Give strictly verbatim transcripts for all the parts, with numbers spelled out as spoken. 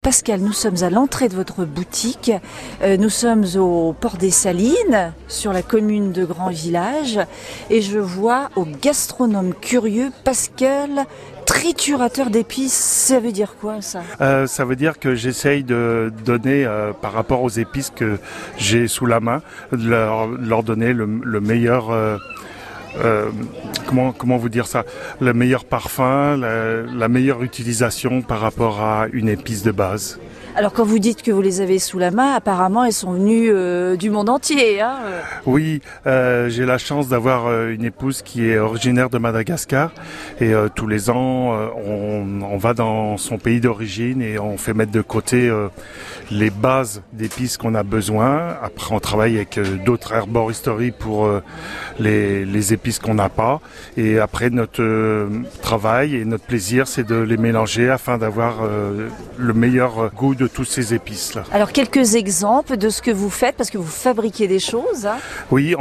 Pascal, nous sommes à l'entrée de votre boutique. Euh, nous sommes au port des Salines, sur la commune de Grand Village, et je vois au gastronome curieux Pascal, triturateur d'épices. Ça veut dire quoi ça euh, Ça veut dire que j'essaye de donner, euh, par rapport aux épices que j'ai sous la main, de leur, leur donner le, le meilleur... Euh, Euh, comment comment vous dire ça, le meilleur parfum, la, la meilleure utilisation par rapport à une épice de base. Alors quand vous dites que vous les avez sous la main, apparemment elles sont venues euh, du monde entier. Hein oui, euh, j'ai la chance d'avoir euh, une épouse qui est originaire de Madagascar et euh, tous les ans euh, on, on va dans son pays d'origine et on fait mettre de côté euh, les bases d'épices qu'on a besoin. Après on travaille avec euh, d'autres herboristeries pour euh, les, les épices qu'on n'a pas, et après notre euh, travail et notre plaisir c'est de les mélanger afin d'avoir euh, le meilleur goût de tous ces épices-là. Alors quelques exemples de ce que vous faites, parce que vous fabriquez des choses. Hein. Oui,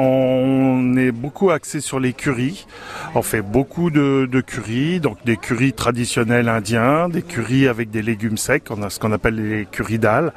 on est beaucoup axé sur les currys. On fait beaucoup de, de currys, donc des currys traditionnels indiens, des currys avec des légumes secs, on a ce qu'on appelle les currys dal.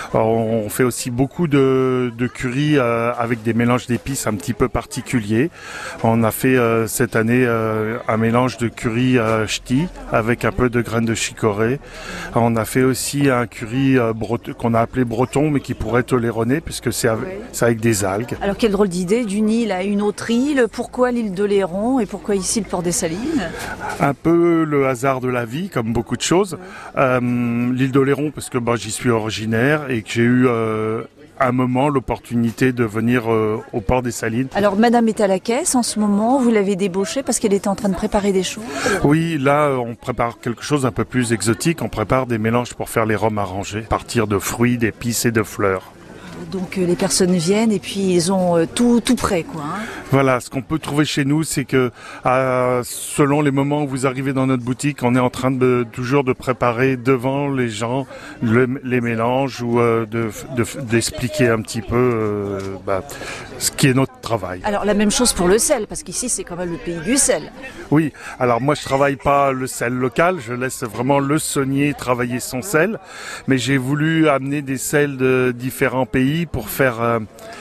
On fait aussi beaucoup de, de currys euh, avec des mélanges d'épices un petit peu particuliers. On a fait euh, cette année euh, un mélange de curry euh, ch'ti avec un peu de graines de chicorée. On a fait aussi un curry euh, breton, qu'on a appelé breton, mais qui pourrait être oléroné puisque c'est avec, oui. c'est avec des algues. Alors quelle drôle d'idée, d'une île à une autre île. Pourquoi l'île d'Oléron et pourquoi ici le port des Salines? Un peu le hasard de la vie, comme beaucoup de choses. Oui. Euh, l'île d'Oléron parce que bah, j'y suis originaire et que j'ai eu euh, un moment l'opportunité de venir euh, au port des Salines. Alors madame est à la caisse en ce moment, vous l'avez débauchée parce qu'elle était en train de préparer des choses? Oui, là on prépare quelque chose d'un peu plus exotique, on prépare des mélanges pour faire les rhums arrangés, à partir de fruits, d'épices et de fleurs. Donc euh, les personnes viennent et puis ils ont euh, tout, tout prêt quoi. Hein. Voilà, ce qu'on peut trouver chez nous, c'est que euh, selon les moments où vous arrivez dans notre boutique, on est en train de toujours de préparer devant les gens le, les mélanges ou euh, de, de, d'expliquer un petit peu euh, bah, ce qui est notre travail. Alors la même chose pour le sel, parce qu'ici c'est quand même le pays du sel. Oui, alors moi je travaille pas le sel local, je laisse vraiment le saunier travailler son sel, mais j'ai voulu amener des sels de différents pays pour faire euh,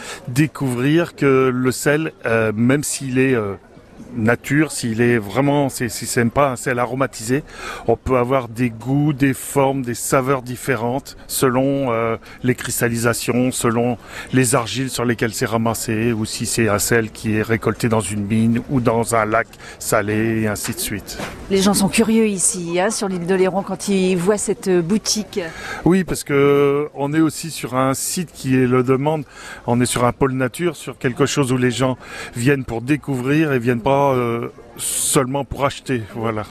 découvrir que le sel, euh, même s'il est euh, nature, s'il est vraiment, c'est, si c'est pas un sel aromatisé, on peut avoir des goûts, des formes, des saveurs différentes selon euh, les cristallisations, selon les argiles sur lesquelles c'est ramassé, ou si c'est un sel qui est récolté dans une mine ou dans un lac salé, et ainsi de suite. Les gens sont curieux ici, hein, sur l'île d'Oléron, quand ils voient cette boutique. Oui, parce que on est aussi sur un site qui le demande. On est sur un pôle nature, sur quelque chose où les gens viennent pour découvrir et viennent pas Euh, seulement pour acheter, voilà.